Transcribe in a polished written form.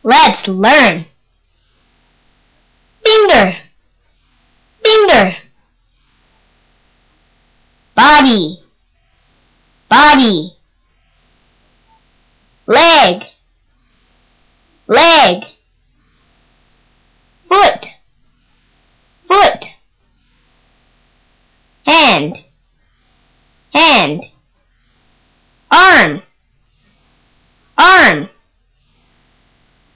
Let's learn. Finger, finger. Body, body. Leg, leg. Foot, foot. Hand, hand. Arm, arm.